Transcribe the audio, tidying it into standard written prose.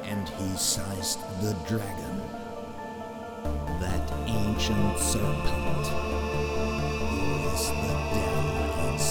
and he seized the dragon, that ancient serpent,